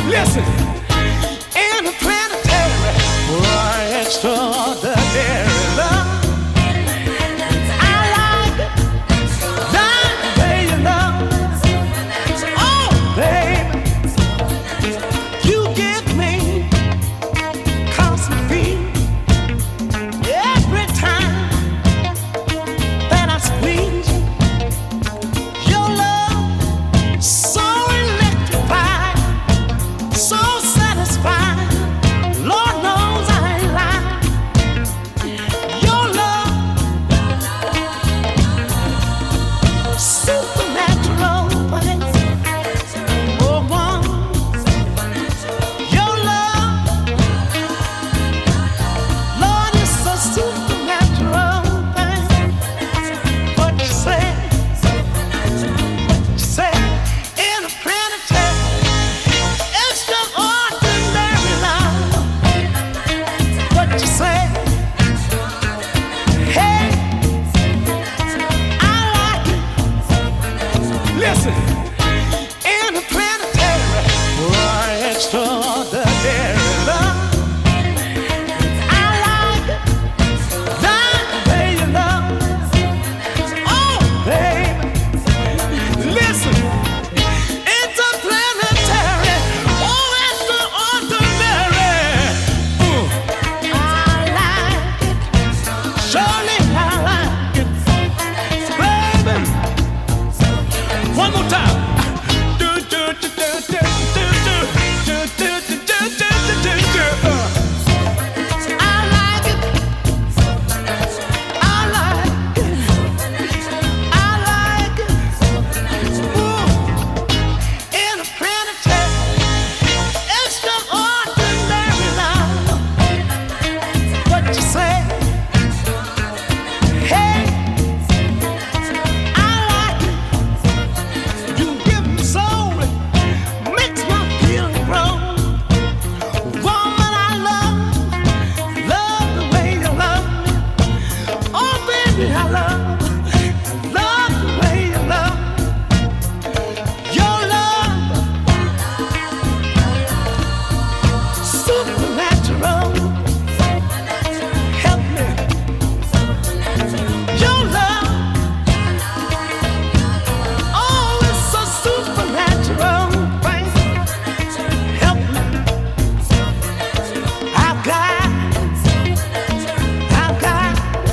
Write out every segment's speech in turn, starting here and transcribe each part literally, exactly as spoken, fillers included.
Listen, interplanetary, or extraordinary love. I like it, like the way you love. Oh, baby, you give me constant feel every time that I squeeze you. Your love so electrified, so satisfying. Lord knows I ain't lying. Your love supernatural, oh one. Your love, Lord, is so supernatural. What you say? What you say? Interplanetary, extraordinary love. What you say? Hey, I like it. Listen, interplanetary, or extraordinary love. I like it, like the way you love. Oh, baby, listen, interplanetary, oh, extraordinary. Ooh, I like it, surely I like it, baby. One more time. Do, do, do, do, do, do, do, do, do, do, do, do, do, do. Uh. I like it, I like it, I like it. Ooh, interplanetary, extraordinary love. What you say? Hey, I like it. You give me soul, makes my feeling grow. Woman, I love, love the way you love me. Oh, baby, I love, love the way you love me. Your love, supernatural. Help me. Your love, oh, it's so supernatural. Help me. I've got, I've got,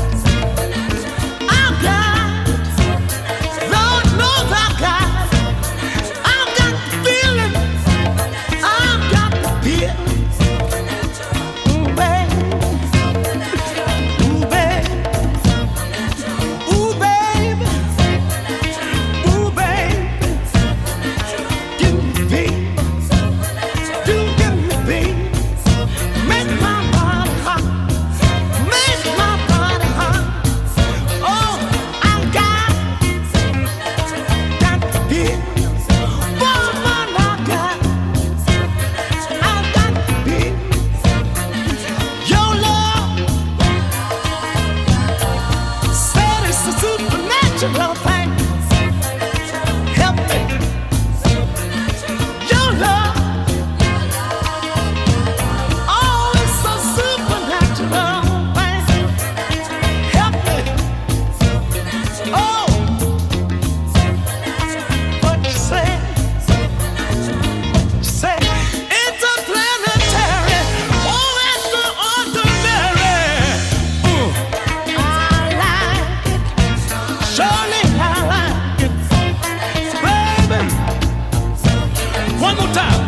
I've got, Lord knows I've got, I've got the feeling, I've got the feeling. Ooh, baby, ooh, baby, ooh, baby, ooh, baby, give me peace, you give me peace, make my body hot, make my body hot. Oh, I've got, got the feeling, woman, I've got, I've got the feeling. Your love said it's a supernatural thing. Help me. Your love, oh, it's a supernatural thing. Help me. Oh, what you say? What you say? Interplanetary, oh, extraordinary. Ooh, I like it, surely I like it, baby. One more time.